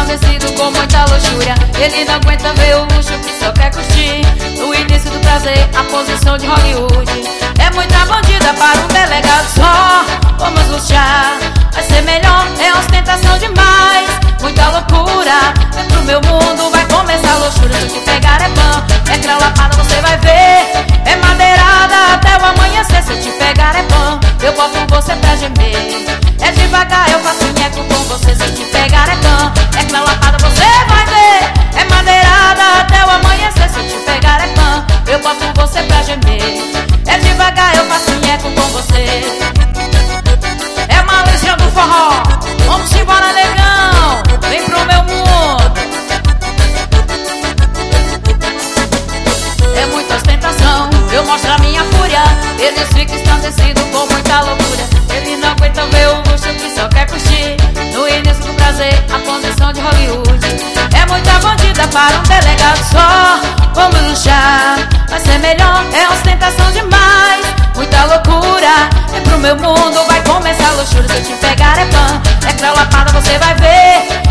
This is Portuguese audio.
ensandecido com muita luxúria. Ele não aguenta ver o luxo que só quer curtir. No início do prazer, a posição de Hollywood. É muita bandida para um delegado só. Vamos luxar, vai ser melhor, é ostentação demais. Muita loucura, vem pro meu mundo, vai começar a luxúria. Se eu te pegar é pão, é cralapada, você vai ver. É madeirada até o amanhecer. Se eu te pegar é pão, eu boto você pra gemer. É devagar, eu faço nheco com você. Se eu te pegar é pão, é cralapada, você vai ver. É madeirada até o amanhecer. Se eu te pegar é pão, eu boto você pra gemer. É devagar, eu faço nheco com você. É Malícia do forró, vamos embora, negão, vem pro meu mundo. É muita ostentação, eu mostro a minha fúria. Eles ficam ensandecidos com muita loucura. Ele não aguenta ver o luxo que só quer curtir. No início do prazer, a posição de Hollywood. É muita bandida para um delegado só. Vamos luxar, vai ser melhor, é ostentação demais. Muita loucura, vem pro meu mundo, vai começar a luxúria. Se eu te pegar é pão, é cralapada, você vai ver.